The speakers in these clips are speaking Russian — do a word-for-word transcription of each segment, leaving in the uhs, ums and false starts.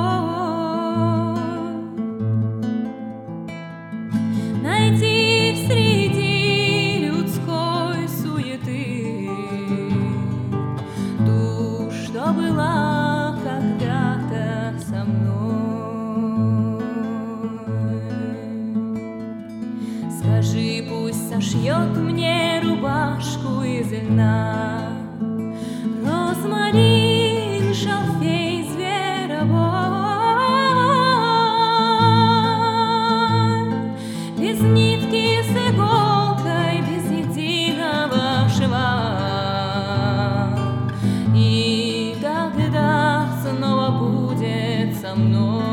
Найди среди людской суеты ту, что была когда-то со мной. Скажи, пусть сошьет мне рубашку из льна, розмарин, шалфей, зверобой. Без нитки с иголкой, без единого шва. И тогда снова будет со мной.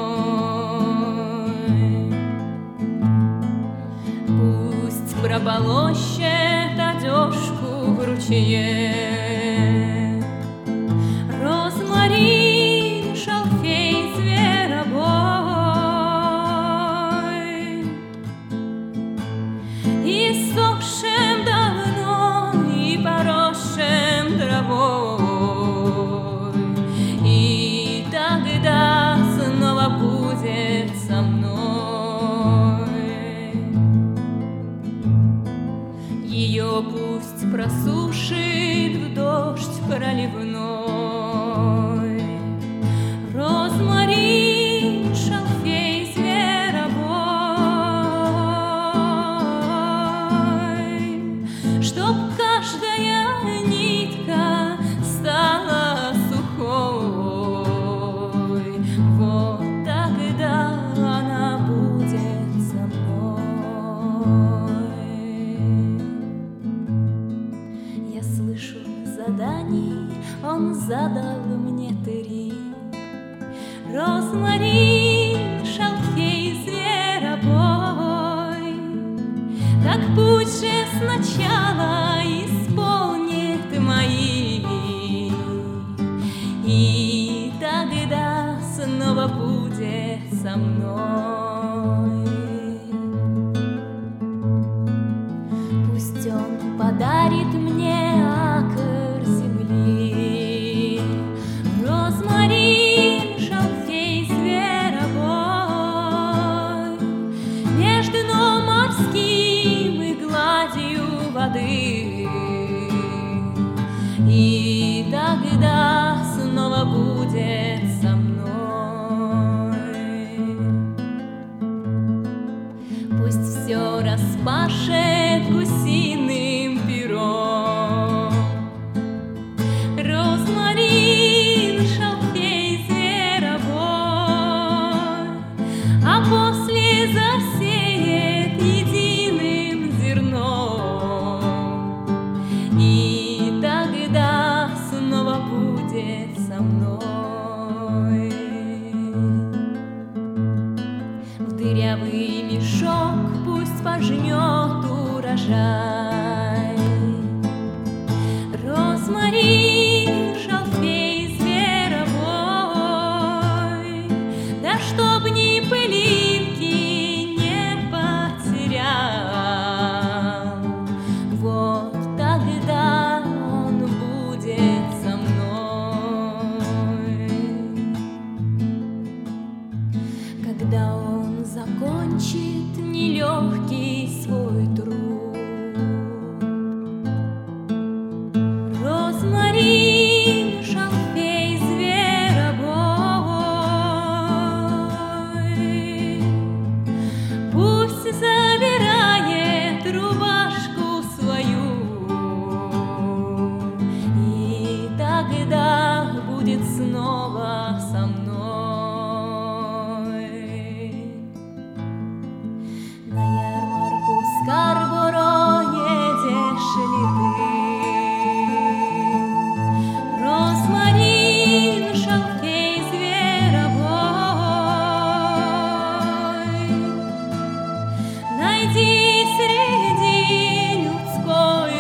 Пусть прополощет одежку в ручье, розмарин, шалфей, зверобой. Иссохшим давно и поросшим травой, и тогда снова будет со мной. Ее пусть просушит в дождь проливной, розмарин, шалфей, зверобой. Чтоб каждая нитка стала сухой, вот тогда она будет со мной. Я слышу заданий, он задал мне три: розмарин, шалфей, зверобой. Так пусть же сначала исполнит мои, и тогда снова будет со мной. Пусть он подарит мне акр земли, розмарин, шалфей, зверобой. Между дном морским и гладью воды, и тогда снова будет со мной. Пусть все распашет гусиным пером, розмарин, шалфей, зверобой. А после засеет единым зерном, и тогда снова будет со мной. В дырявый мешок пусть пожнет урожай, розмарин, шалфей, зверобой. Да чтоб ни пылинки не потерял, вот тогда он будет со мной. Когда он закончит нелегкий свой труд, розмарин, шалфей, зверобой. Пусть забирает рубашку свою, и тогда будет снова со мной. На ярмарку Скарборо едешь ли ты, розмарин, шалфей, зверобой. Найди среди людской